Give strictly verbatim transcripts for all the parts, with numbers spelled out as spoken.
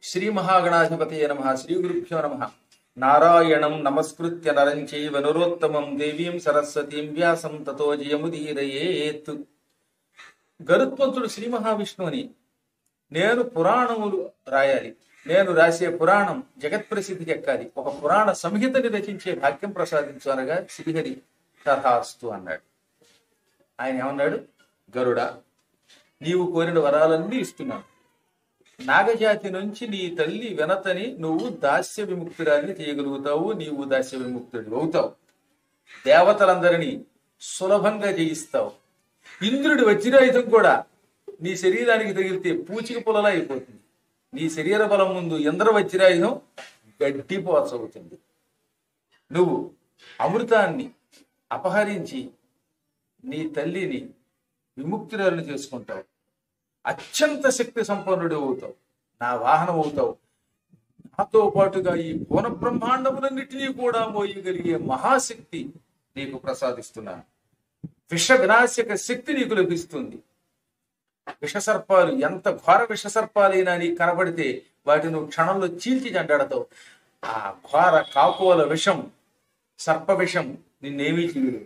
శ్రీ మహాగణాధిపతయ నమః. శ్రీ గురుభ్యో నమః. నారాయణం నమస్కృత్య నరం చైవ నరోత్తమం దేవీం సరస్వతీం వ్యాసం తతో జయముదీరయేత్. గరుత్మంతుడు శ్రీ మహావిష్ణువుని నేను పురాణములు రాయాలి, నేను రాసే పురాణం జగత్ప్రసిద్ధికి ఎక్కాలి, ఒక పురాణ సంహితని రచించే భాగ్యం ప్రసాదించు అనగా శ్రీహరి తథాస్తు అన్నాడు. ఆయన ఏమన్నాడు? గరుడ, నీవు కోరిన వరాలన్నీ ఇస్తున్నాను. నాగజాతి నుంచి నీ తల్లి వినతని నువ్వు దాస్య విముక్తురాన్ని చేయగలుగుతావు, నీవు దాస్య విముక్తుడు అవుతావు. దేవతలందరినీ సులభంగా జయిస్తావు. ఇంద్రుడి వజ్రాయుధం కూడా నీ శరీరానికి తగిలితే పూచిక పొలలా అయిపోతుంది. నీ శరీర బలం ముందు ఇంద్ర వజ్రాయుధం గడ్డిపోచవుతుంది. నువ్వు అమృతాన్ని అపహరించి నీ తల్లిని విముక్తురాలను చేసుకుంటావు. అత్యంత శక్తి సంపన్నుడు అవుతావు, నా వాహనం అవుతావు. నాతో పాటుగా ఈ పూర్ణ బ్రహ్మాండములన్నిటినీ కూడా మోయగలిగే మహాశక్తి నీకు ప్రసాదిస్తున్నాను. విష వినాశక శక్తి నీకు లభిస్తుంది. విషసర్పాలు ఎంత ఘోర విషసర్పాలైనా నీకు కనబడితే వాటిని నువ్వు క్షణంలో చీల్చి చెండాడతావు. ఆ ఘోర కాకోల విషం, సర్ప విషం నిన్నేమీ చేయదు.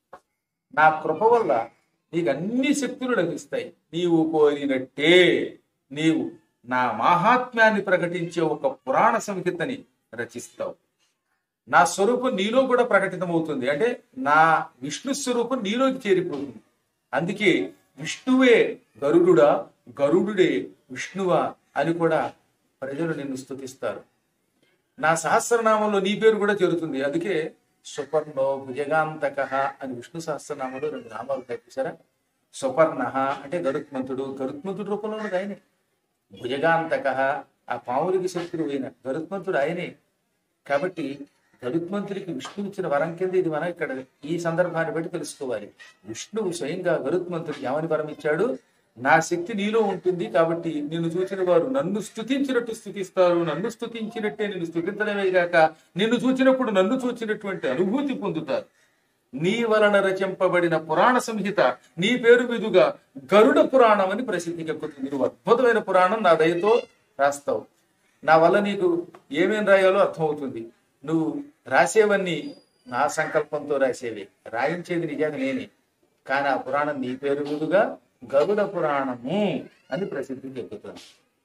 నా కృప వల్ల నీకు అన్ని శక్తులు లభిస్తాయి. నీవు కోరినట్టే నీవు నా మహాత్మ్యాన్ని ప్రకటించే ఒక పురాణ సంహితని రచిస్తావు. నా స్వరూపం నీలో కూడా ప్రకటితమవుతుంది. అంటే నా విష్ణు స్వరూపం నీలోకి చేరిపోతుంది. అందుకే విష్ణువే గరుడుడా, గరుడుడే విష్ణువా అని కూడా ప్రజలు నిన్ను స్తుతిస్తారు. నా సహస్రనామంలో నీ పేరు కూడా చేరుతుంది. అందుకే సుపర్ణో భుజగాంతక అని విష్ణు సహస్రనామంలో రెండు నామాలు చూసారా? సుపర్ణ అంటే గరుత్మంతుడు, గరుత్మంతుడు రూపంలో ఉన్నది ఆయనే. భుజగాంతక ఆ పావులకి శత్రువు అయిన గరుత్మంతుడు ఆయనే. కాబట్టి గరుత్మంతుడికి విష్ణువు ఇచ్చిన వరం కింద ఇది మనం ఇక్కడ ఈ సందర్భాన్ని బట్టి తెలుసుకోవాలి. విష్ణువు స్వయంగా గరుత్మంతుడికి ఏమని వరం ఇచ్చాడు? నా శక్తి నీలో ఉంటుంది కాబట్టి నిన్ను చూచిన వారు నన్ను స్తుతించినట్టు స్తుతిస్తారు, నన్ను స్తుతించినట్టే నిన్ను స్తుతించడమే గాక నిన్ను చూచినప్పుడు నన్ను చూచినటువంటి అనుభూతి పొందుతారు. నీ వలన రచింపబడిన పురాణ సంహిత నీ పేరు మీదుగా గరుడ పురాణం అని ప్రసిద్ధికి ఎక్కుతుంది. నువ్వు అద్భుతమైన పురాణం నా దయతో రాస్తావు. నా వల్ల నీకు ఏమేం రాయాలో అర్థమవుతుంది. నువ్వు రాసేవన్నీ నా సంకల్పంతో రాసేవి, రాయించేది నిజంగా నేనే. కానీ ఆ పురాణం నీ పేరు మీదుగా గరుడ పురాణము అని ప్రసిద్ధికి ఎక్కుతుంది.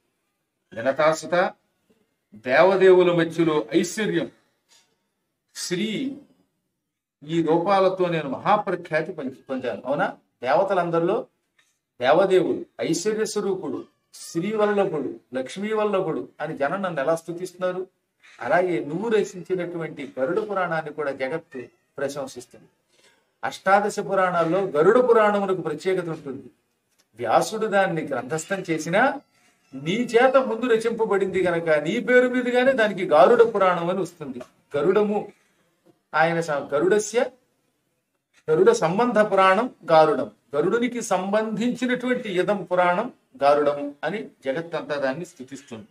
వినతాసుత, దేవదేవుల మధ్యలో ఐశ్వర్యం, శ్రీ ఈ రూపాలతో నేను మహాప్రఖ్యాతి పంచి పొందాను. అవునా? దేవతలందరిలో దేవదేవుడు, ఐశ్వర్య స్వరూపుడు, శ్రీ వల్లభుడు, లక్ష్మీ వల్లభుడు అని జనం నన్ను ఎలా స్తుతిస్తున్నారు. అలాగే నువ్వు రచించినటువంటి గరుడ పురాణాన్ని కూడా జగత్తు ప్రశంసిస్తుంది. అష్టాదశ పురాణాల్లో గరుడ పురాణములకు ప్రత్యేకత ఉంటుంది. వ్యాసుడు దాన్ని గ్రంథస్థం చేసినా నీ చేత ముందు రచింపబడింది గనక నీ పేరు మీదుగానే దానికి గారుడ పురాణం అని వస్తుంది. గరుడము ఆయన గరుడస్య గరుడ సంబంధ పురాణం గారుడం, గరుడునికి సంబంధించినటువంటి ఇదం పురాణం గారుడము అని జగత్తంతా దాన్ని స్థుతిస్తుంది.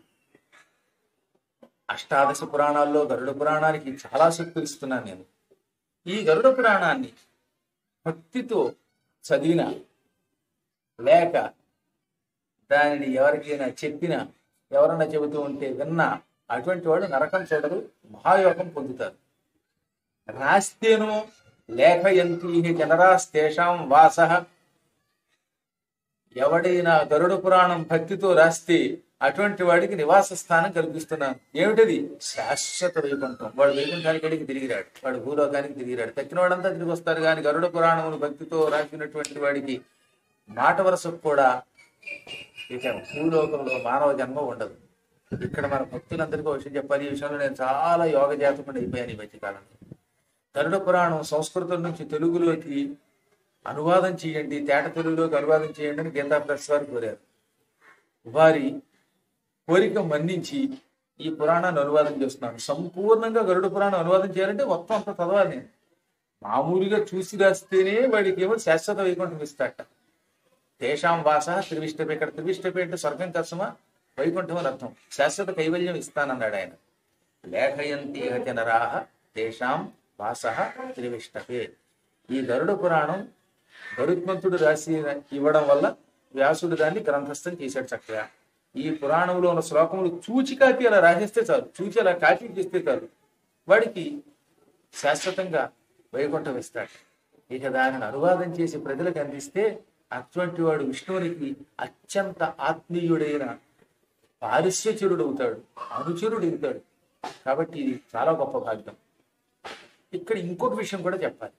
అష్టాదశ పురాణాల్లో గరుడ పురాణానికి చాలా శక్తులు ఇస్తున్నాను నేను. ఈ గరుడ పురాణాన్ని భక్తితో చదివిన లేక దానిని ఎవరికైనా చెప్పినా, ఎవరన్నా చెబుతూ ఉంటే విన్నా అటువంటి వాడు నరకం చూడరు, మహాయోగం పొందుతారు. రాస్తేనో లేఖయంతి జనరాస్తేషాం వాస. ఎవడైనా గరుడ పురాణం భక్తితో రాస్తే అటువంటి వాడికి నివాస స్థానం కల్పిస్తున్నాను. ఏమిటది? శాశ్వత వైకుంఠం. వాడు వైకుంఠానికి అడిగి తిరిగిరాడు, వాడు భూలోకానికి తిరిగిరాడు. తక్కిన వాడంతా తిరిగి వస్తారు. కానీ గరుడ పురాణమును భక్తితో రాసినటువంటి వాడికి మాట వరసకు కూడా ఇక భూలోకంలో మానవ జన్మ ఉండదు. ఇక్కడ మన భక్తులందరికీ ఒక విషయం చెప్పాలి. ఈ విషయంలో నేను చాలా యోగ జాతకుడు అయిపోయాను ఈ మధ్యకాలంలో. గరుడ పురాణం సంస్కృతం నుంచి తెలుగులోకి అనువాదం చేయండి, తేట తెలుగులోకి అనువాదం చేయండి అని గీతా ప్రెస్ వారు కోరారు. వారి కోరిక మన్నించి ఈ పురాణాన్ని అనువాదం చేస్తున్నాను. సంపూర్ణంగా గరుడ పురాణం అనువాదం చేయాలంటే మొత్తం అంత చదవాలి. నేను మామూలుగా చూసి రాస్తేనే వాడికి ఏమో శాశ్వత వైకుంఠం ఇస్తాట. తేషాం వాస త్రివిష్టపే. ఇక్కడ త్రివిష్టపే అంటే స్వర్గం కసమా వైకుంఠం అని అర్థం. శాశ్వత కైవల్యం ఇస్తానన్నాడు ఆయన. లేఖయంతి జనరాహ తేషాం వాస త్రివిష్టపే. ఈ గరుడ పురాణం గరుత్మంతుడు రాసి ఇవ్వడం వల్ల వ్యాసుడు దాన్ని గ్రంథస్థం చేశాడు చక్కగా. ఈ పురాణంలో ఉన్న శ్లోకములు చూచి కాపీ అలా రాసేస్తే చాలు, చూచి అలా కాపీ చేస్తే చాలు, వాడికి శాశ్వతంగా వైకుంఠం ఇస్తాడు. ఇక దానిని అనువాదం చేసి ప్రజలకు అందిస్తే అటువంటి వాడు విష్ణువునికి అత్యంత ఆత్మీయుడైన పారిశ్యచరుడు అవుతాడు, అనుచరుడు అవుతాడు. కాబట్టి ఇది చాలా గొప్ప భాగ్యం. ఇక్కడ ఇంకొక విషయం కూడా చెప్పాలి.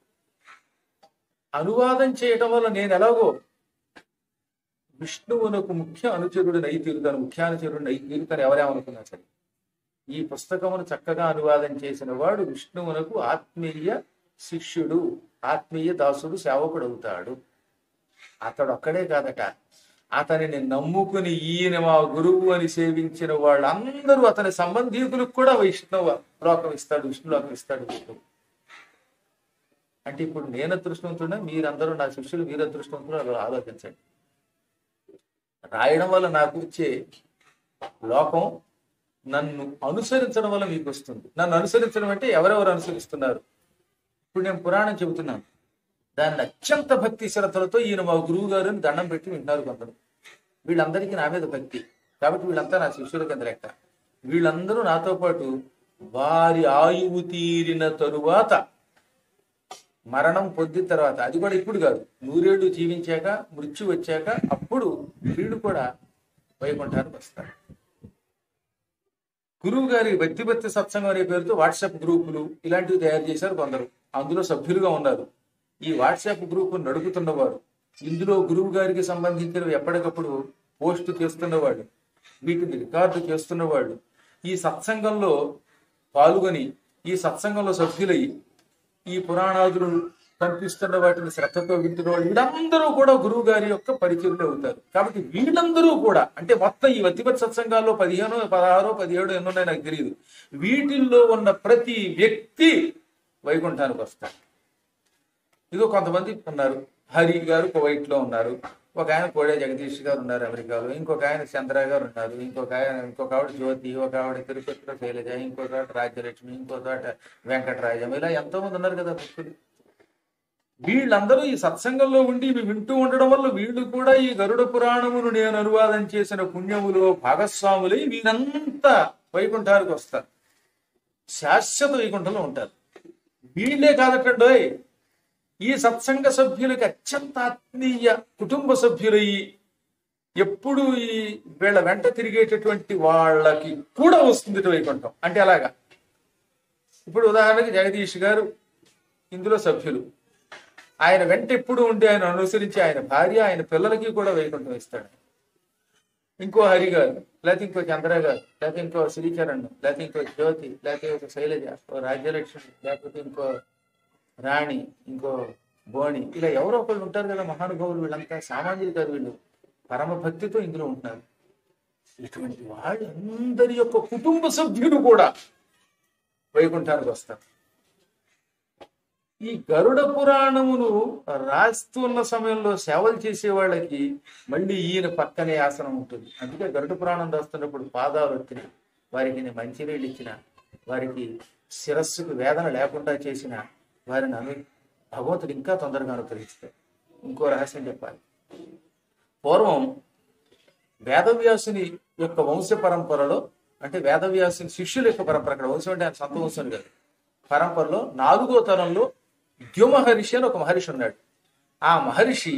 అనువాదం చేయటం వల్ల నేను ఎలాగో విష్ణువునకు ముఖ్య అనుచరుడు నై తీరుతాను, ముఖ్యానుచరుడు నై తీరుతాను ఎవరేమనుకున్నా సరే, ఈ పుస్తకమును చక్కగా అనువాదం చేసిన వాడు విష్ణువునకు ఆత్మీయ శిష్యుడు, ఆత్మీయ దాసుడు, సేవకుడు అవుతాడు. అతడు ఒక్కడే కాదట, అతనిని నమ్ముకుని ఈయన మా గురువు అని సేవించిన వాళ్ళందరూ అతని సంబంధీకులకు కూడా వైష్ణవ లోకం ఇస్తాడు, విష్ణు లోకం ఇస్తాడు విష్ణువు. అంటే ఇప్పుడు నేను అదృష్టవంతుడా, మీరందరూ నా శిష్యులు, మీరు అదృష్టవంతుడు, అలా ఆలోచించండి. రాయడం వల్ల నాకు వచ్చే లోకం నన్ను అనుసరించడం వల్ల మీకు వస్తుంది. నన్ను అనుసరించడం అంటే ఎవరెవరు అనుసరిస్తున్నారు? ఇప్పుడు నేను పురాణం చెబుతున్నాను, దాన్ని అత్యంత భక్తి శ్రద్ధలతో ఈయన మా గురువు గారు అని దండం పెట్టి వింటున్నారు కొందరు. వీళ్ళందరికీ నా మీద భక్తి, కాబట్టి వీళ్ళంతా నా శిష్యుల కింద లెక్క. వీళ్ళందరూ నాతో పాటు వారి ఆయువు తీరిన తరువాత, మరణం పొందిన తర్వాత, అది కూడా ఇప్పుడు కాదు, నూరేళ్లు జీవించాక, మృత్యు వచ్చాక, అప్పుడు వీళ్ళు కూడా వైకుంఠానికి వస్తారు. గురువు గారి భక్తి భక్తి సత్సంగం అనే పేరుతో వాట్సాప్ గ్రూపులు ఇలాంటివి తయారు చేశారు కొందరు, అందులో సభ్యులుగా ఉన్నారు. ఈ వాట్సాప్ గ్రూపు నడుపుతున్నవారు, ఇందులో గురువు గారికి సంబంధించినవి ఎప్పటికప్పుడు పోస్టు చేస్తున్నవాడు, వీటిని రికార్డు చేస్తున్నవాడు, ఈ సత్సంగంలో పాల్గొని ఈ సత్సంగంలో సభ్యులై ఈ పురాణాదులు కనిపిస్తున్న వాటిని శ్రద్ధతో వింటున్న వాళ్ళు, వీళ్ళందరూ కూడా గురువు గారి యొక్క పరిచయులు అవుతారు. కాబట్టి వీళ్ళందరూ కూడా, అంటే మొత్తం ఈ వత్తిపతి సత్సంగాల్లో పదిహేను పదహారో పదిహేడు ఎన్నున్నాయి నాకు తెలియదు, వీటిల్లో ఉన్న ప్రతి వ్యక్తి వైకుంఠానికి వస్తారు. ఇదిగో కొంతమంది ఉన్నారు, హరి గారు కువైట్ లో ఉన్నారు, ఒక ఆయన కోడే జగదీష్ గారు ఉన్నారు అమెరికాలో, ఇంకొక ఆయన చంద్ర గారు ఉన్నారు, ఇంకొక ఆయన ఇంకొక ఆవిడ జ్యోతి, ఒక ఆవిడ తిరుపతిలో శైలజ, ఇంకొక ఆవిడ రాజ్యలక్ష్మి, ఇంకొక ఆవిడ వెంకటరాజం, ఇలా ఎంతో మంది ఉన్నారు కదా భక్తులు. వీళ్ళందరూ ఈ సత్సంగంలో ఉండి ఇవి వింటూ ఉండడం వల్ల వీళ్ళు కూడా ఈ గరుడ పురాణమును నేను అనువాదం చేసిన పుణ్యములో భాగస్వాములై వీరంతా వైకుంఠానికి వస్తారు, శాశ్వత వైకుంఠంలో ఉంటారు. వీళ్ళే కాదటండోయ్, ఈ సత్సంగ సభ్యులకి అత్యంత ఆత్మీయ కుటుంబ సభ్యులయ్యి ఎప్పుడు ఈ వీళ్ళ వెంట తిరిగేటటువంటి వాళ్ళకి కూడా వస్తుంది వైకుంఠం. అంటే అలాగా ఇప్పుడు ఉదాహరణకి జగదీష్ గారు ఇందులో సభ్యులు, ఆయన వెంట ఎప్పుడు ఉండి ఆయన అనుసరించి ఆయన భార్య ఆయన పిల్లలకి కూడా వైకుంఠం ఇస్తాడు. ఇంకో హరి గారు, లేకపోతే ఇంకో చంద్ర గారు, లేకపోతే ఇంకో శ్రీచరణ్, లేకపోతే ఇంకో జ్యోతి, లేకపోతే ఒక శైలజ, ఓ రాజ్యలక్ష్మి, లేకపోతే ఇంకో రాణి, ఇంకో బోణి, ఇలా ఎవరో ఒకళ్ళు ఉంటారు కదా మహానుభావులు. వీళ్ళంతా సామాన్యులు కాదు, వీళ్ళు పరమ భక్తితో ఇందులో ఉంటారు. ఇటువంటి వాళ్ళందరి యొక్క కుటుంబ సభ్యులు కూడా వైకుంఠానికి వస్తారు. ఈ గరుడ పురాణమును రాస్తున్న సమయంలో సేవలు చేసే వాళ్ళకి మళ్ళీ ఈయన పక్కనే ఆసనం ఉంటుంది. అందుకే గరుడ పురాణం రాస్తున్నప్పుడు పాదాలు వచ్చిన వారికి మంచినీళ్ళు ఇచ్చిన, వారికి శిరస్సుకు వేదన లేకుండా చేసిన వారిని అను భగవంతుడు ఇంకా తొందరగా అనుగ్రహిస్తాడు. ఇంకో రహస్యం చెప్పాలి. పూర్వం వేదవ్యాసుని యొక్క వంశ పరంపరలో, అంటే వేదవ్యాసుని శిష్యుల యొక్క పరంపర, అక్కడ వంశం అంటే ఆయన సొంత వంశం కాదు, పరంపరలో నాలుగో తరంలో ద్యుమహర్షి అని ఒక మహర్షి ఉన్నాడు. ఆ మహర్షి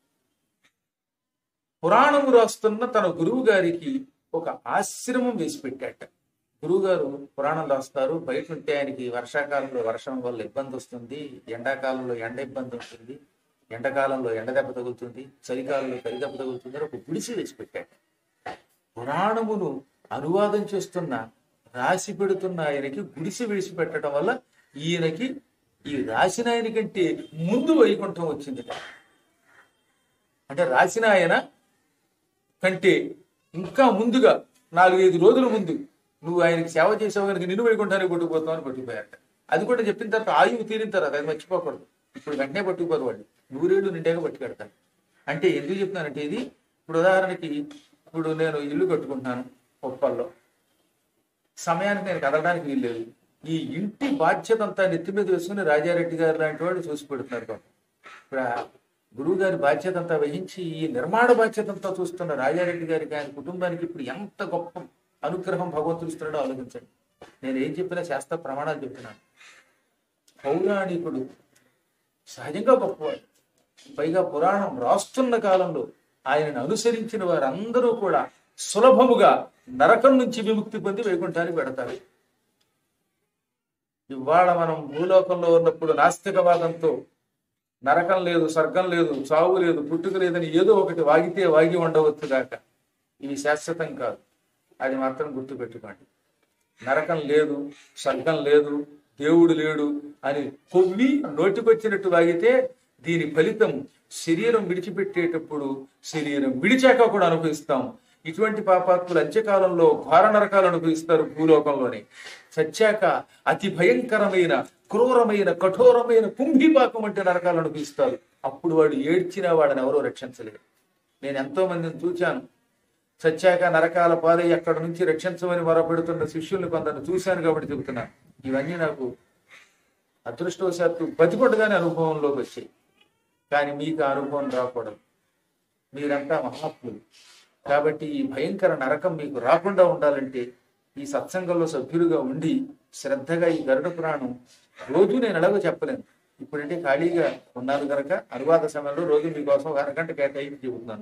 పురాణము రాస్తున్న తన గురువు గారికి ఒక ఆశ్రమం వేసి పెట్టాట. గురువు గారు పురాణం రాస్తారు, బయట ఉంటే ఆయనకి వర్షాకాలంలో వర్షం వల్ల ఇబ్బంది వస్తుంది, ఎండాకాలంలో ఎండ ఇబ్బంది ఉంటుంది, ఎండాకాలంలో ఎండ దెబ్బ తగులుతుంది, చలికాలంలో చలి దెబ్బ తగులుతుంది, ఒక గుడిసి వేసి పెట్టాట. పురాణమును అనువాదం చేస్తున్న రాసి పెడుతున్న ఆయనకి గుడిసి వేసి పెట్టడం వల్ల ఈయనకి ఈ రాసిన ఆయన కంటే ముందు వైకుంఠం వచ్చింది. అంటే రాసిన ఆయన కంటే ఇంకా ముందుగా నాలుగైదు రోజుల ముందు నువ్వు ఆయనకి సేవ చేసావు కనుక నిన్ను వైకుంఠానికి పట్టుకుపోతావు అని పట్టుకుపోయారట. అది కూడా చెప్పిన తర్వాత ఆయువు తీరిన తర్వాత అది మర్చిపోకూడదు. ఇప్పుడు వెంటనే పట్టుకుపోరు వాళ్ళు, నూరేళ్ళు నిండాగా పట్టుకెడతారు. అంటే ఎందుకు చెప్తున్నానంటే, ఇది ఇప్పుడు ఉదాహరణకి ఇప్పుడు నేను ఇల్లు కట్టుకుంటున్నాను ఉప్పల్లో, సమయానికి నేను కదలడానికి వీల్లేదు. ఈ ఇంటి బాధ్యత అంతా నెత్తి మీద వేసుకుని రాజారెడ్డి గారు లాంటి వాళ్ళు చూసి పెడుతున్నారు. ఇప్పుడు గురువు గారి బాధ్యత అంతా వహించి ఈ నిర్మాణ బాధ్యత అంతా చూస్తున్న రాజారెడ్డి గారికి ఆయన కుటుంబానికి ఇప్పుడు ఎంత గొప్ప అనుగ్రహం భగవంతుడు ఇస్తున్నాడో ఆలోచించండి. నేను ఏం చెప్పినా శాస్త్ర ప్రమాణాలు చెప్తున్నాను. పౌరాణికుడు సహజంగా గొప్పవాడు, పైగా పురాణం రాస్తున్న కాలంలో ఆయనను అనుసరించిన వారందరూ కూడా సులభముగా నరకం నుంచి విముక్తి పొంది వైకుంఠానికి పెడతారు. ఇవాళ మనం భూలోకంలో ఉన్నప్పుడు నాస్తికవాదంతో నరకం లేదు, స్వర్గం లేదు, చావు లేదు, పుట్టుక లేదని ఏదో ఒకటి వాగితే వాగి ఉండవచ్చు గాక, ఇవి శాశ్వతం కాదు. అది మాత్రం గుర్తుపెట్టుకోండి. నరకం లేదు, స్వర్గం లేదు, దేవుడు లేడు అని కొవ్వి నోటికొచ్చినట్టు వాగితే దీని ఫలితం శరీరం విడిచిపెట్టేటప్పుడు శరీరం విడిచాక కూడా అనుభవిస్తాం. ఇటువంటి పాపాత్ములు అంత్యకాలంలో ఘోర నరకాలు అనుభవిస్తారు భూలోకంలోనే. సత్యాక అతి భయంకరమైన క్రూరమైన కఠోరమైన కుంభీపాకం అంటే నరకాలు అనుభవిస్తారు. అప్పుడు వాడు ఏడ్చినా వాడిని ఎవరో రక్షించలేరు. నేను ఎంతో మందిని చూశాను. సత్యాక నరకాల పాలై అక్కడ నుంచి రక్షించమని మొరపెడుతున్న శిష్యుల్ని కొందరు చూశాను కాబట్టి చెబుతున్నాను. ఇవన్నీ నాకు అదృష్టవశాత్తు బతికొట్టగానే అనుభవంలోకి వచ్చాయి. కానీ మీకు ఆ అనుభవం రాకూడదు. మీరంతా మహాత్ములు కాబట్టి ఈ భయంకర నరకం మీకు రాకుండా ఉండాలంటే ఈ సత్సంగంలో సభ్యులుగా ఉండి శ్రద్ధగా ఈ గరుడ పురాణం రోజు నేను ఎలాగో చెప్పలేను. ఇప్పుడంటే ఖాళీగా ఉన్నాను కనుక అనువాద సమయంలో రోజు మీకోసం ఒక అరగంట కేటాయించి చెబుతున్నాను.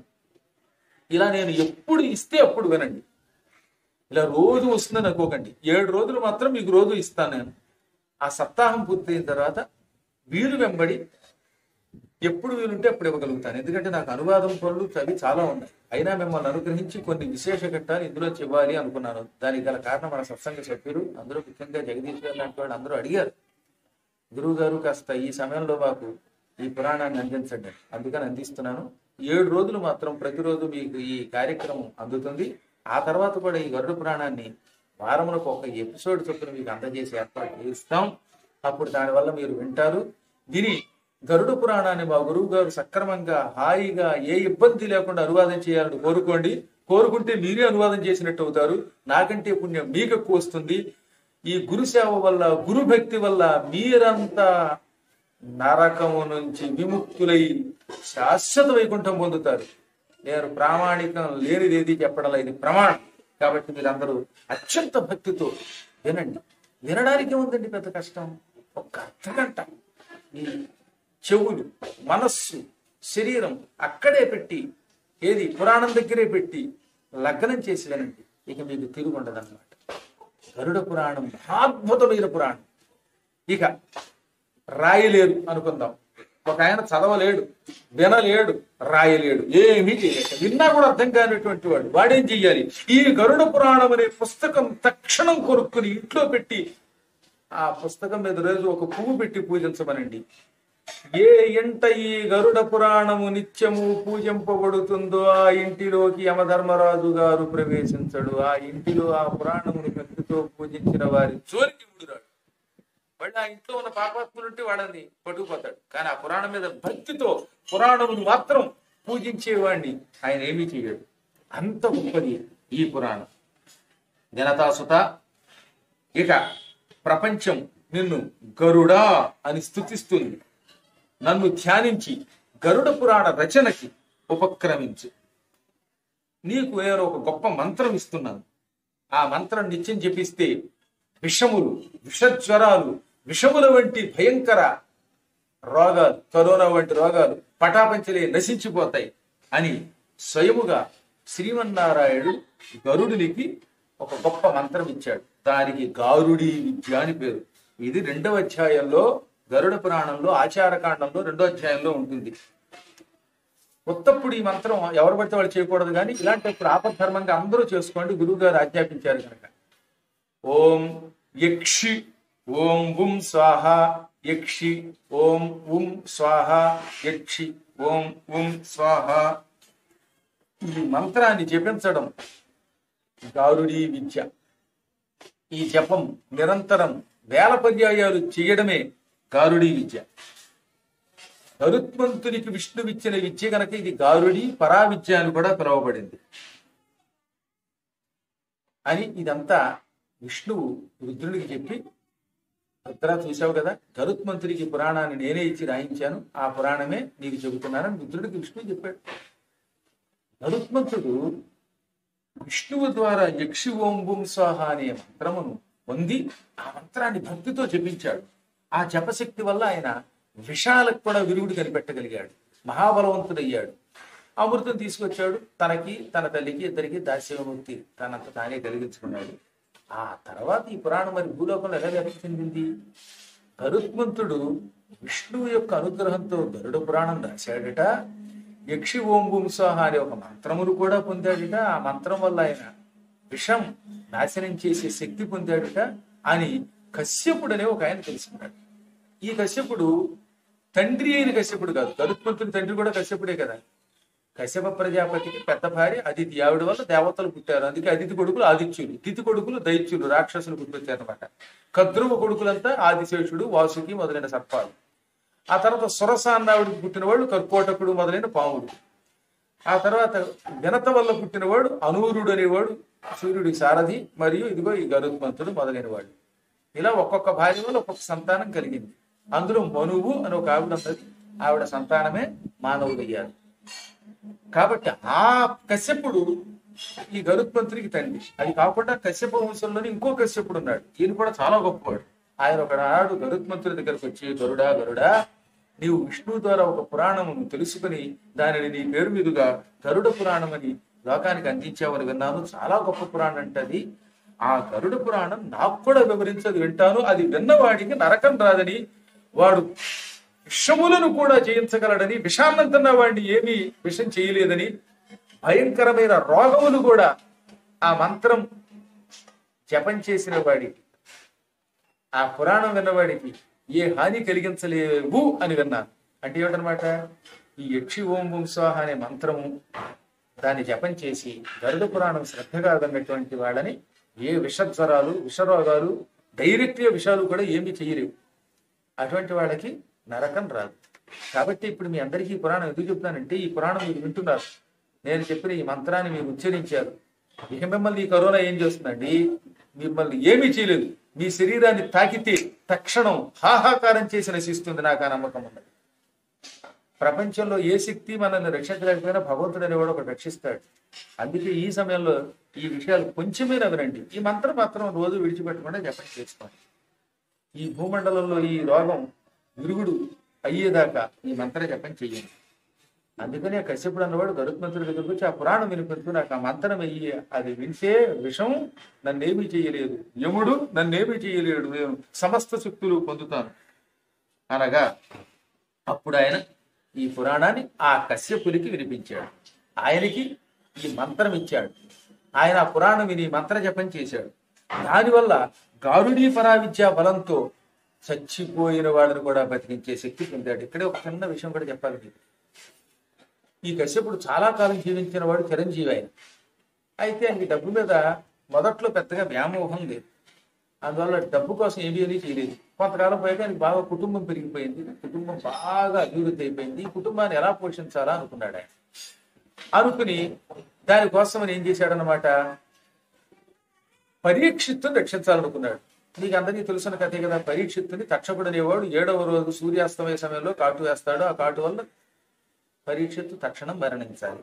ఇలా నేను ఎప్పుడు ఇస్తే అప్పుడు వినండి. ఇలా రోజు వస్తుందని అనుకోకండి. ఏడు రోజులు మాత్రం మీకు రోజు ఇస్తాను నేను. ఆ సప్తాహం పూర్తయిన తర్వాత వీలు వెంబడి ఎప్పుడు వీలుంటే అప్పుడు ఇవ్వగలుగుతాను. ఎందుకంటే నాకు అనువాదం పనులు చవి చాలా ఉన్నాయి. అయినా మిమ్మల్ని అనుగ్రహించి కొన్ని విశేష ఘట్టాలు ఇందులో ఇవ్వాలి అనుకున్నాను. దానికి గల కారణం మన సత్సంగ సభ్యులు అందరూ, ముఖ్యంగా జగదీష్ గారు లాంటి వాళ్ళు అందరూ అడిగారు, గురువు గారు కాస్త ఈ సమయంలో మాకు ఈ పురాణాన్ని అందించండి. అందుకని అందిస్తున్నాను. ఏడు రోజులు మాత్రం ప్రతిరోజు మీకు ఈ కార్యక్రమం అందుతుంది. ఆ తర్వాత కూడా ఈ గరుడ పురాణాన్ని వారములకు ఒక ఎపిసోడ్ చొప్పున మీకు అందజేసి ఏర్పాటు చేస్తాం. అప్పుడు దానివల్ల మీరు వింటారు. విని గరుడ పురాణాన్ని మా గురువు గారు సక్రమంగా హాయిగా ఏ ఇబ్బంది లేకుండా అనువాదం చేయాలని కోరుకోండి. కోరుకుంటే మీరే అనువాదం చేసినట్టు అవుతారు. నాకంటే పుణ్యం మీకు ఎక్కువ వస్తుంది. ఈ గురుసేవ వల్ల, గురు భక్తి వల్ల మీరంతా నరకము నుంచి విముక్తులై శాశ్వత వైకుంఠం పొందుతారు. నేను ప్రామాణికం లేనిదేది చెప్పడం ఇది ప్రమాణం. కాబట్టి మీరందరూ అత్యంత భక్తితో వినండి. వినడానికి ఉందండి పెద్ద కష్టం. ఒక్క అర్ధగంట ఈ చెవులు, మనస్సు, శరీరం అక్కడే పెట్టి, ఏది పురాణం దగ్గరే పెట్టి లగ్నం చేసి వినండి. ఇక మీకు తిరుగుండదు అన్నమాట. గరుడ పురాణం మహాద్భుతమైన పురాణం. ఇక రాయలేరు అనుకుందాం. ఒక ఆయన చదవలేడు, వినలేడు, రాయలేడు, ఏమీ చేయలేక విన్నా కూడా అర్థం కానిటువంటి వాడు వాడేం చెయ్యాలి? ఈ గరుడ పురాణం అనే పుస్తకం తక్షణం కొనుక్కుని ఇంట్లో పెట్టి ఆ పుస్తకం మీద రోజు ఒక పువ్వు పెట్టి పూజించమనండి. ఏ ఇంట ఈ గరుడ పురాణము నిత్యము పూజింపబడుతుందో ఆ ఇంటిలోకి యమధర్మరాజు గారు ప్రవేశించడు. ఆ ఇంటిలో ఆ పురాణమును భక్తితో పూజించిన వారి జోలికి ముడురాడు. వాడు ఆ ఇంట్లో ఉన్న పాపాత్ములు ఉంటే వాడని పట్టుకుపోతాడు. కానీ ఆ పురాణం మీద భక్తితో పురాణమును మాత్రం పూజించేవాడిని ఆయన ఏమీ చేయడు. అంత గొప్పది ఈ పురాణం. జనతాసుత, ఇక ప్రపంచం నిన్ను గరుడా అని స్తుతిస్తుంది. నన్ను ధ్యానించి గరుడ పురాణ రచనకి ఉపక్రమించు. నీకు నేను ఒక గొప్ప మంత్రం ఇస్తున్నాను. ఆ మంత్రం నిత్యం జపిస్తే విషములు, విషజ్వరాలు, విషముల వంటి భయంకర రోగాలు, కరోనా వంటి రోగాలు పటాపంచలే నశించిపోతాయి అని స్వయముగా శ్రీమన్నారాయణుడు గరుడునికి ఒక గొప్ప మంత్రం ఇచ్చాడు. దానికి గారుడి విద్య అని పేరు. ఇది రెండవ అధ్యాయంలో గరుడ పురాణంలో ఆచారకాండంలో రెండో అధ్యాయంలో ఉంటుంది. కొత్తప్పుడు ఈ మంత్రం ఎవరు పడితే వాళ్ళు చేయకూడదు, కానీ ఇలాంటప్పుడు ఆపద్ధర్మంగా అందరూ చేసుకోండి. గురువు గారు ఆజ్ఞాపించారు కనుక. ఓం యక్షి ఓం ఉం స్వాహ, యక్షి ఓం ఉం స్వాహ, యక్షి ఓం ఉం స్వాహ. ఈ మంత్రాన్ని జపించడం గారుడీ విద్య. ఈ జపం నిరంతరం వేల పర్యాయాలు చేయడమే గారుడీ విద్య. గరుత్మంతునికి విష్ణువిచ్చిన విద్య కనుక ఇది గారుడి పరావిద్య అని కూడా పిలువబడింది. అని ఇదంతా విష్ణువు రుద్రునికి చెప్పి రుద్ర చూసావు కదా, గరుత్మంతుడికి పురాణాన్ని నేనే ఇచ్చి రాయించాను, ఆ పురాణమే నీకు చెబుతున్నానని రుద్రుడికి విష్ణువు చెప్పాడు. గరుత్మంతుడు విష్ణువు ద్వారా యక్షి ఓం బుం స్వాహ అనే మంత్రమును పొంది ఆ మంత్రాన్ని భక్తితో జపించాడు. ఆ జపశక్తి వల్ల ఆయన విషాలకు కూడా విరుగుడు కనిపెట్టగలిగాడు, మహాబలవంతుడయ్యాడు. అమృతం తీసుకొచ్చాడు, తనకి తన తల్లికి ఇద్దరికి దాస్యముక్తి తనంత తానే కలిగించుకున్నాడు. ఆ తర్వాత ఈ పురాణం మరి భూలోకంలో ఎలా వ్యాప్తి చెందింది? గరుత్మంతుడు విష్ణువు యొక్క అనుగ్రహంతో గరుడ పురాణం రాశాడట, యక్షి ఓం బుం స్వాహ అనే ఒక మంత్రమును కూడా పొందాడట. ఆ మంత్రం వల్ల ఆయన విషం నాశనం చేసే శక్తి పొందాడట అని కశ్యపుడు అనే ఒక ఆయన తెలుసుకున్నాడు. ఈ కశ్యపుడు తండ్రి అయిన కశ్యపుడు కాదు, గరుత్మంతుడి తండ్రి కూడా కశ్యపుడే కదా. కశ్యప ప్రజాపతికి పెద్ద భార్య అదితి, ఆవిడ వల్ల దేవతలు పుట్టారు. అందుకే అదితి కొడుకులు ఆదిత్యులు, తిథి కొడుకులు దైత్యులు, రాక్షసులు పుట్టుకొచ్చారు అనమాట. కద్రువ కొడుకులంతా ఆదిశేషుడు, వాసుకి మొదలైన సర్పాలు. ఆ తర్వాత సురస అన్నావిడికి పుట్టినవాడు కర్కోటకుడు మొదలైన పాముడు. ఆ తర్వాత వినత వల్ల పుట్టినవాడు అనూరుడు అనేవాడు సూర్యుడి సారథి, మరియు ఇదిగో ఈ గరుత్మంతుడు మొదలైన వాడు. ఇలా ఒక్కొక్క భార్య వల్ల ఒక్కొక్క సంతానం కలిగింది. అందులో మనువు అని ఒక ఆవిడ ఉన్నది, ఆవిడ సంతానమే మానవుడయ్యారు. కాబట్టి ఆ కశ్యపుడు ఈ గరుత్మంతుడికి తండ్రి. అది కాకుండా కశ్యప వంశంలోని ఇంకో కశ్యపుడు ఉన్నాడు, ఈయన కూడా చాలా గొప్పవాడు. ఆయన ఒక నాడు గరుత్మంతుడి దగ్గరకు వచ్చి, గరుడా గరుడా నీవు విష్ణువు ద్వారా ఒక పురాణము తెలుసుకుని దానిని నీ పేరు మీదుగా గరుడ పురాణం అని లోకానికి అందించావని విన్నాను, చాలా గొప్ప పురాణం అంటది. ఆ గరుడ పురాణం నాకు కూడా వివరించదు, వింటాను. అది విన్నవాడికి నరకం రాదని, వాడు విషములను కూడా జయించగలడని, విషాన్నంతన్న వాడిని ఏమీ విషం చేయలేదని, భయంకరమైన రోగములు కూడా ఆ మంత్రం జపం చేసిన వాడికి, ఆ పురాణం విన్నవాడికి ఏ హాని కలిగించలేవు అని విన్నాను. అంటే ఏమిటనమాట, ఈ యక్షి ఓం బుం స్వాహ అనే మంత్రము దాన్ని జపం చేసి గరుడ పురాణం శ్రద్ధగా విన్నటువంటి వాళ్ళని ఏ విషజ్వరాలు విషరోగాలు డైరెక్ట్గా విషాలు కూడా ఏమీ చేయలేవు. అటువంటి వాళ్ళకి నరకం రాదు. కాబట్టి ఇప్పుడు మీ అందరికీ ఈ పురాణం ఎందుకు చెప్తానంటే, ఈ పురాణం మీరు వింటున్నారు, నేను చెప్పిన ఈ మంత్రాన్ని మీరు ఉచ్చరించారు. ఇక మిమ్మల్ని ఈ కరోనా ఏం చేస్తుందండి, మిమ్మల్ని ఏమీ చేయలేదు. మీ శరీరాన్ని తాకితే తక్షణం హాహాకారం చేసి నశిస్తుంది, నాకు ఆ నమ్మకం ఉన్నది. ప్రపంచంలో ఏ శక్తి మనల్ని రక్షించలేకపోయినా భగవంతుడు అనేవాడు ఒకటి రక్షిస్తాడు. అందుకే ఈ సమయంలో ఈ విషయాలు కొంచెమైనా వినండి. ఈ మంత్రం మాత్రం రోజు విడిచిపెట్టకుండా జపం చేసుకోండి. ఈ భూమండలంలో ఈ రోగం విరుగుడు అయ్యేదాకా ఈ మంత్ర జపం చెయ్యండి. అందుకని ఆ కశ్యపుడు అన్నవాడు గరుత్మంతుడి దగ్గరకు వచ్చి ఆ పురాణం వినిపిస్తూ, నాకు ఆ మంత్రం అయ్యి అది వింటే విషం నన్నేమీ చేయలేదు, యముడు నన్నేమీ చేయలేడు, నేను సమస్త శక్తులు పొందుతాను అనగా అప్పుడు ఆయన ఈ పురాణాన్ని ఆ కశ్యపునికి వినిపించాడు. ఆయనకి ఈ మంత్రం ఇచ్చాడు. ఆయన ఆ పురాణం విని మంత్ర జపం చేశాడు. దానివల్ల గారుడీ పరావిద్యా బలంతో చచ్చిపోయిన వాళ్ళని కూడా బతికించే శక్తి పొందాడు. ఇక్కడే ఒక చిన్న విషయం కూడా చెప్పాలి మీకు. ఈ కశ్యపుడు చాలా కాలం జీవించిన వాడు చిరంజీవి ఆయన. అయితే ఆయనకి డబ్బు మీద మొదట్లో పెద్దగా వ్యామోహం లేదు. అందువల్ల డబ్బు కోసం ఏమీ అని చేయలేదు. కొంతకాలం పోయాక ఆయనకి బాగా కుటుంబం పెరిగిపోయింది, కుటుంబం బాగా అభివృద్ధి అయిపోయింది. ఈ కుటుంబాన్ని ఎలా పోషించాలా అనుకున్నాడు ఆయన. అనుకుని దానికోసం ఏం చేశాడనమాట, పరీక్షిత్తుని రక్షించాలనుకున్నాడు. నీకు అందరికీ తెలుసున్న కథే కదా, పరీక్షిత్తుని తక్షకుడు అనేవాడు ఏడవ రోజు సూర్యాస్తమయ సమయంలో కాటు వేస్తాడు. ఆ కాటు వల్ల పరీక్షిత్తు తక్షణం మరణించాలి.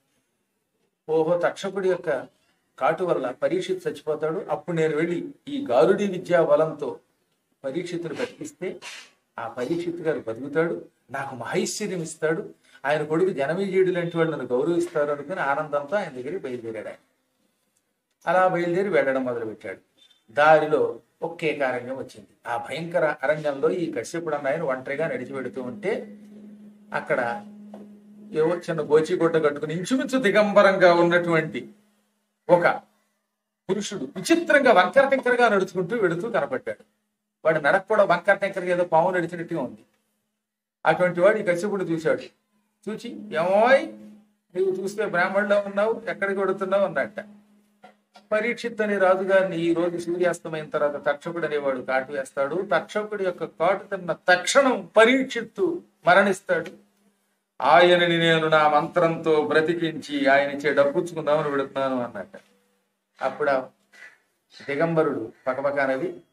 ఓహో, తక్షకుడి యొక్క కాటు వల్ల పరీక్షిత్ చచ్చిపోతాడు. అప్పుడు నేను వెళ్ళి ఈ గారుడి విద్యా బలంతో పరీక్షిత్తుని బతికిస్తే ఆ పరీక్షిత్ గారు బతుకుతాడు, నాకు మహైశ్వర్యం ఇస్తాడు, ఆయన కొడుకు జనమేజయుడు లాంటి వాళ్ళు నన్ను గౌరవిస్తారు అనుకుని ఆనందంతో ఆయన దగ్గరికి బయలుదేరాడు. ఆయన అలా బయలుదేరి వెళ్ళడం మొదలుపెట్టాడు. దారిలో ఒకే అరణ్యం వచ్చింది. ఆ భయంకర అరణ్యంలో ఈ కశ్యపుడు అన్న ఆయన ఒంటరిగా నడిచి పెడుతూ ఉంటే అక్కడ ఏవో చిన్న గోచిగుడ్డ కట్టుకుని ఇంచుమించు దిగంబరంగా ఉన్నటువంటి ఒక పురుషుడు విచిత్రంగా వంకర టెంకరగా నడుచుకుంటూ వెడుతూ కనపడ్డాడు. వాడి నడక కూడా వంకర టెంకరగా ఏదో పాము నడిచినట్టుగా ఉంది. అటువంటి వాడు ఈ కశ్యపుడు చూశాడు. చూచి, ఏమోయ్ నువ్వు చూస్తే బ్రాహ్మణులో ఉన్నావు, ఎక్కడికి కొడుతున్నావు అన్నట్ట. పరీక్షిత్ అనే రాజుగారిని ఈ రోజు సూర్యాస్తమైన తర్వాత తక్షకుడు అనేవాడు కాటు వేస్తాడు. తక్షకుడి యొక్క కాటు తిన్న తక్షణం పరీక్షిత్తు మరణిస్తాడు. ఆయనని నేను నా మంత్రంతో బ్రతికించి ఆయన ఇచ్చే డబ్బుచ్చుకుందామని పెడుతున్నాను అన్నట్ట. అప్పుడు దిగంబరుడు పకపకానవి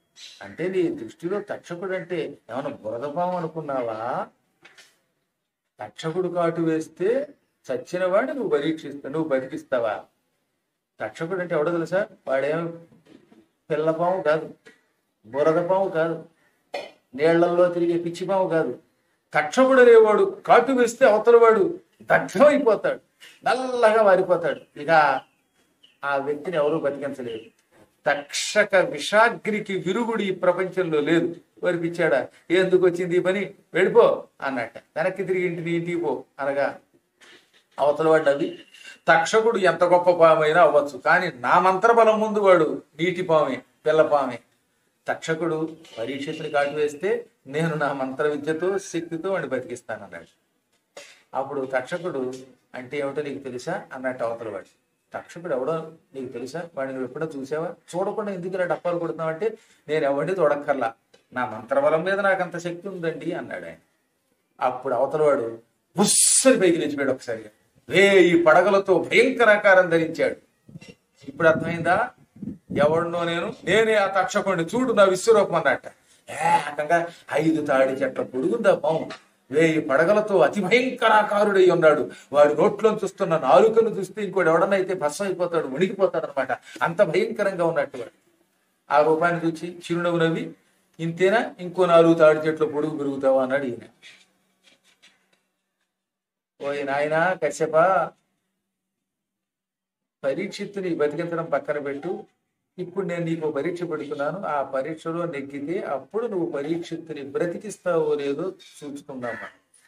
అంటే నీ దృష్టిలో తక్షకుడు అంటే ఏమన్నా బురదపాము అనుకున్నావా? తక్షకుడు కాటు వేస్తే చచ్చిన వాడిని నువ్వు పరీక్షిస్తావు, నువ్వు బతికిస్తావా? తక్షకుడు అంటే ఎవడో తెలుసా? వాడేం పిల్లపాము కాదు, బురదపాము కాదు, నీళ్లలో తిరిగే పిచ్చిపాము కాదు. తక్షకుడు అనేవాడు కాటు వేస్తే అవతల వాడు దగ్ధం అయిపోతాడు, నల్లగా మారిపోతాడు. ఇక ఆ వ్యక్తిని ఎవరూ బతికించలేరు. తక్షక విషాగ్రికి విరుగుడు ఈ ప్రపంచంలో లేదు. వారికి ఇచ్చాడా? ఎందుకు వచ్చింది ఈ పని, వెళ్ళిపో అన్నట్ట. వెనక్కి తిరిగి ఇంటిని ఇంటికి పో అనగా అవతల వాడు నవ్వి, తక్షకుడు ఎంత గొప్ప పామైనా అవ్వచ్చు, కానీ నా మంత్రబలం ముందు వాడు నీటి పామే, పిల్లపామే. తక్షకుడు పరీక్షితుని కాటు వేస్తే నేను నా మంత్ర విద్యతో శక్తితో వాడిని బతికిస్తానన్నాడు. అప్పుడు తక్షకుడు అంటే ఏమిటో నీకు తెలుసా అన్నట్టు అవతల వాడు. తక్షకుడు ఎవడో నీకు తెలుసా? వాడిని నువ్వు ఎప్పుడో చూసావా? చూడకుండా ఎందుకు ఇలా డప్పాలు కొడుతున్నావు అంటే, నేను ఎవరిని చూడక్కర్లా, నా మంత్రబలం మీద నాకు అంత శక్తి ఉందండి అన్నాడు ఆయన. అప్పుడు అవతలవాడు బుస్సని పైకి లేచిపోయాడు ఒకసారిగా. వేయి పడగలతో భయంకరాకారం ధరించాడు. ఇప్పుడు అర్థమైందా? ఎవడినో నేను, నేనే ఆ తక్షకుడిని, చూడు నా విశ్వరూపం అన్నట్ట. ఏకంగా ఐదు తాడి చెట్ల పొడుగుందా పాము, వేయి పడగలతో అతి భయంకరాకారుడై ఉన్నాడు. వాడి నోట్లో చూస్తున్న నాలుకను చూస్తే ఇంకోటి ఎవడన్నా అయితే భస్వం అయిపోతాడు, వణికిపోతాడు అనమాట. అంత భయంకరంగా ఉన్నట్టు వాడు. ఆ రూపాన్ని చూచి చిరునవ్వు నవ్వి, ఇంతేనా, ఇంకో నాలుగు తాడి చెట్ల పొడుగు పెరుగుతావా అన్నాడు ఈయన. ఓయ్ నాయనా కశ్యప, పరీక్షిత్తుని బతికించడం పక్కన పెట్టు. ఇప్పుడు నేను నీకు పరీక్ష పెడుతున్నాను. ఆ పరీక్షలో నెగ్గితే అప్పుడు నువ్వు పరీక్షిత్తుని బ్రతికిస్తావో లేదో చూసుకుందామా.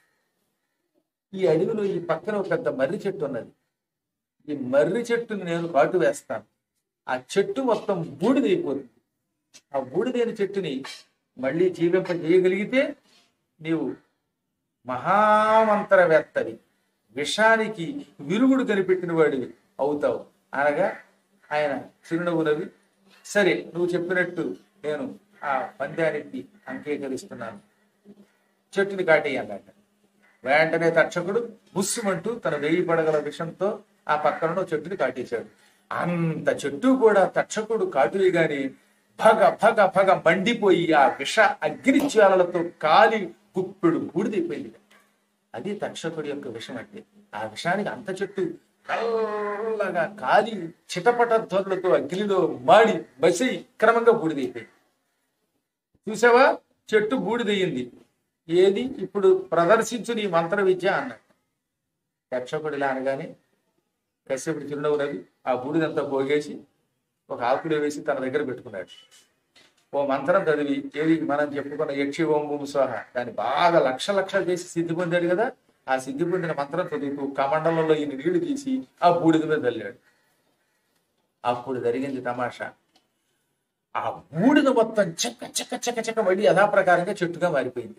ఈ అడవిలో ఈ పక్కన ఒక పెద్ద మర్రి చెట్టు ఉన్నది. ఈ మర్రి చెట్టుని నేను కాటు వేస్తాను. ఆ చెట్టు మొత్తం బూడిదైపోతుంది. ఆ బూడిదైన చెట్టుని మళ్ళీ జీవింప చేయగలిగితే నీవు మహామంత్రవేత్తవి, విషానికి విరుగుడు కనిపెట్టిన వాడివి అవుతావు అనగా ఆయన చిరునవ్వు నవ్వి, సరే నువ్వు చెప్పినట్టు నేను ఆ పందానికి అంగీకరిస్తున్నాను, చెట్టుని కాటేయి అన్నట్ట. వెంటనే తక్షకుడు బుస్సుమంటూ తన వెయ్యి పడగల విషంతో ఆ పక్కన చెట్టుని కాటేశాడు. అంత చెట్టు కూడా తక్షకుడు కాటుగాని భగ భగ భగ మండిపోయి ఆ విష అగ్నిజ్వాలలతో కాలి గుప్పెడు బూడిదైపోయింది. అది తక్షకుడి యొక్క విషం అంటే. ఆ విషానికి అంత చెట్టు నల్లగా కాలి చిటపట ధ్వనులతో అగ్నిలో మాడి బసి క్రమంగా బూడిదైపోయింది. చూసావా, చెట్టు బూడిదయ్యింది. ఏది ఇప్పుడు ప్రదర్శించు నీ మంత్ర విద్య అన్నాడు. తక్షకుడు ఇలా అనగానే కశ్యపుడు చిరునవ్వు నవ్వి ఆ బూడిదంతా పోగేసి ఒక ఆకులో వేసి తన దగ్గర పెట్టుకున్నాడు. ఓ మంత్రం చదివి, ఏది మనం చెప్పుకున్న యక్షి ఓం భూమి స్వాహ, దాన్ని బాగా లక్ష లక్షలు చేసి సిద్ధి పొందాడు కదా, ఆ సిద్ధి పొందిన మంత్రం చదువుతూ కమండలంలో ఈయన నీళ్లు తీసి ఆ బూడిద మీద చల్లాడు. అప్పుడు జరిగింది తమాషా. ఆ బూడిద మొత్తం చెక్క చెక్క చెక్క చెక్క మళ్ళీ యథాప్రకారంగా చెట్టుగా మారిపోయింది.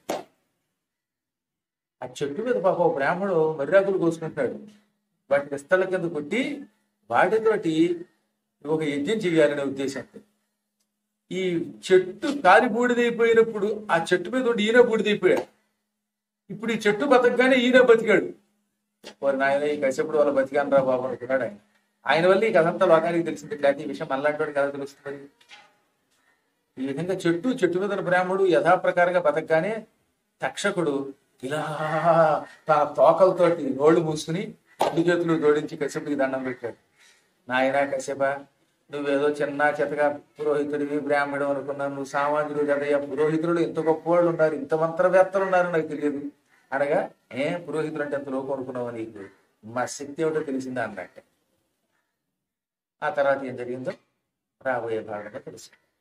ఆ చెట్టు మీద పాప ఓ బ్రాహ్మడు మర్యాకులు కోసుకుంటాడు. వాటిని స్థల కింద కొట్టి వాటితోటి ఒక యజ్ఞం చేయాలనే ఉద్దేశంతో ఈ చెట్టు కాలి బూడిదైపోయినప్పుడు ఆ చెట్టు మీద ఉండి ఈయన బూడిదైపోయాడు. ఇప్పుడు ఈ చెట్టు బతకగానే ఈయన బతికాడు. వారు నాయన ఈ కశ్యపుడు వల్ల బతికాను రా బాబు అనుకున్నాడు ఆయన. ఆయన వల్ల ఈ కథంతా లోకానికి తెలిసింది. లేకపోతే ఈ విషయం మనలాంటి వాడికి ఎలా తెలుస్తుంది? ఈ విధంగా చెట్టు చెట్టు మీద బ్రాహ్మడు యథాప్రకారంగా బతకగానే తక్షకుడు ఇలా తన తోకలతోటి నోళ్లు మూసుకుని రెండు చేతులు జోడించి కశ్యపుడికి దండం పెట్టాడు. నాయన కశ్యప, నువ్వేదో చిన్న చెతగా పురోహితుడివి బ్రాహ్మణుడు అనుకున్నాను, నువ్వు సామాన్యుడు కదయ్యా. పురోహితుడు ఎంత గొప్ప వాళ్ళు ఉన్నారు, ఇంత మంత్రవేత్తలు ఉన్నారు నాకు తెలియదు అనగా, ఏ పురోహితుడు అంటే ఎంత లోకం అనుకున్నావు, నీకు మా శక్తి ఏమిటో తెలిసిందా అన్నట్టే. ఆ తర్వాత ఏం జరిగిందో రాబోయే భాగంలో తెలుసు.